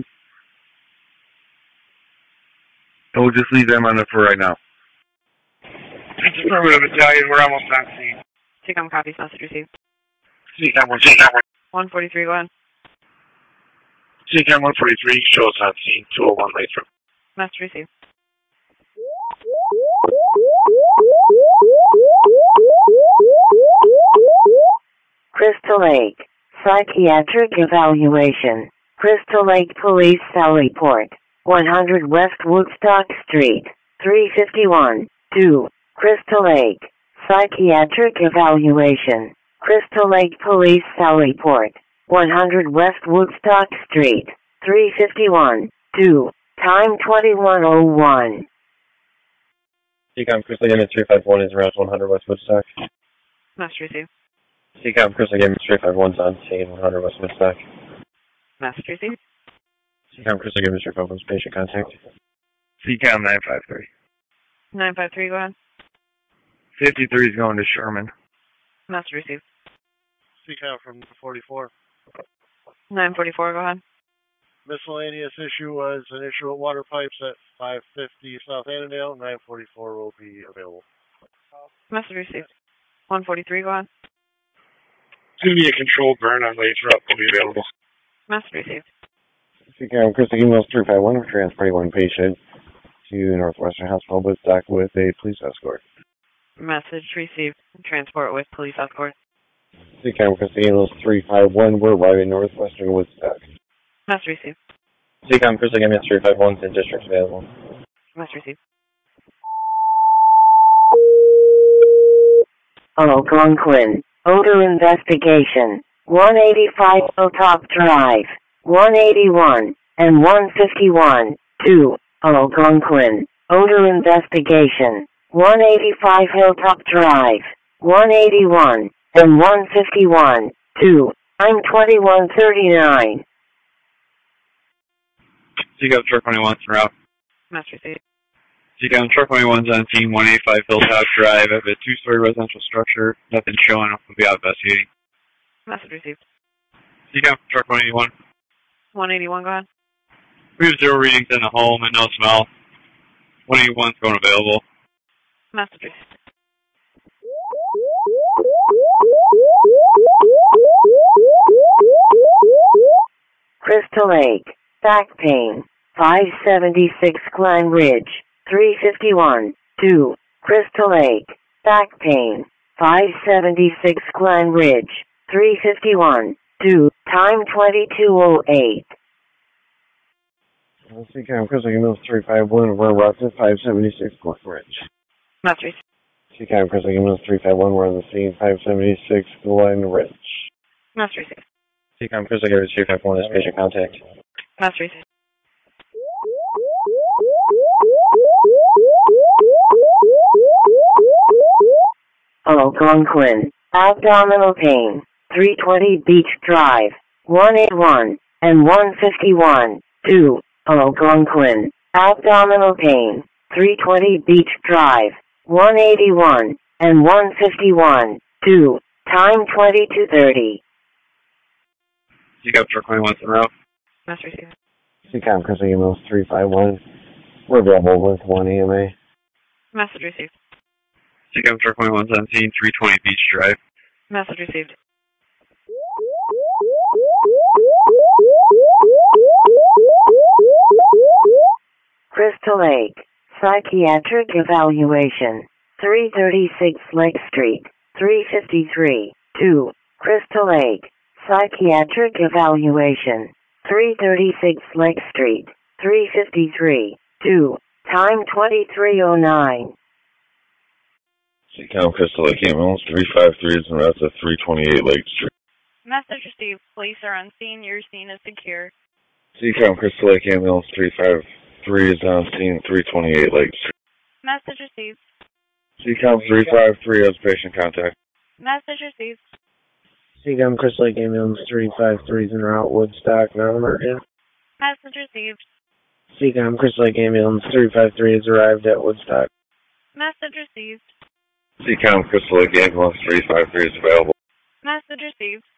And we'll just leave them on there for right now. Affirmative, Battalion, we're almost on scene. C COM copies, message received. C COM one forty-three. one forty-three, go ahead. C COM one forty-three, show us on scene, two oh one Lathrop. Message received. Crystal Lake, psychiatric evaluation. Crystal Lake Police Cell Report, one hundred West Woodstock Street, three fifty-one. two. Crystal Lake, psychiatric evaluation. Crystal Lake Police Cell Report, one hundred West Woodstock Street, three fifty-one. two. Time twenty-one oh one. C COM Crystal Game three five one is around one hundred West Woodstock. Must receive. C COM Crystal Game three five one's on scene, one hundred West Woodstock. Message received. C COM Crystal Game three five one's patient contact. C COM nine five three. nine five three, go ahead. fifty-three is going to Sherman. Message received. C COM from forty-four. nine forty-four, go ahead. Miscellaneous issue was an issue at water pipes at five fifty South Annandale. nine forty-four will be available. Message received. one forty-three, go ahead. It's going to be a controlled burn on Lathrop. Will be available. Message received. C COM Crystal Game three five one, we're transporting one patient to Northwestern Hospital Woodstock with a police escort. Message received. Transport with police escort. C COM Crystal Game three five one, we're arriving Northwestern Woodstock. Message received. C COM Crystal Game three five one, in district available. Message received. Algonquin, odor investigation, one eighty-five Hilltop Drive, one eighty-one, and one fifty-one. two. Algonquin, odor investigation, one eighty-five Hilltop Drive, one eighty-one, and one fifty-one. two. I'm twenty-one thirty-nine. C COM Truck twenty-one, route. Message received. C CAM Truck twenty-one's on scene, one eighty-five Hilltop Drive. I have a two-story residential structure. Nothing showing. We'll be out investigating. Message received. C CAM Truck one eighty-one. one eighty-one, go ahead. We have zero readings in the home and no smell. one eighty-one's going available. Message received. Crystal Lake, back pain, five seventy-six Glen Ridge, three fifty-one, two. Crystal Lake, back pain, five seventy-six Glen Ridge, three fifty-one, two. Time twenty-two oh eight. C CAM Crystal Lake Mills three five one, we're route to five seventy-six Glen Ridge. Message received. C CAM Crystal Lake Mills three five one, we're on the scene, five seventy-six Glen Ridge. Message received. C CAM Crystal Lake three five one is patient contact. Message received. Algonquin, abdominal pain, three twenty Beach Drive, one eighty-one, and one fifty-one, two. Algonquin, abdominal pain, three twenty Beach Drive, one eighty-one, and one fifty-one, two. Time twenty-two thirty. C CAM Truck twenty-one in route. Message received. C CAM Crystal Lake Mills three five one, we're available with one E M A. Message received. C CAM Truck twenty-one's on scene, three twenty Beach Drive. Message received. Crystal Lake, psychiatric evaluation, three thirty-six Lake Street, three fifty-three, two. Crystal Lake, psychiatric evaluation, three thirty-six Lake Street, three fifty-three, two. Time twenty-three oh nine. C CAM Crystal Lake Ambulance three five three is en route to three twenty-eight Lake Street. Message received. Police are on scene. Your scene is secure. C CAM Crystal Lake Ambulance three five three is on scene, three twenty-eight Lake Street. Message received. C CAM three five three has patient contact. Message received. C CAM Crystal Lake Ambulance three five three is en route, Woodstock, non-emergent. Message received. C CAM Crystal Lake Ambulance three five three has arrived at Woodstock. Message received. C CAM Crystal Lake Ambulance three five three is available. Message received.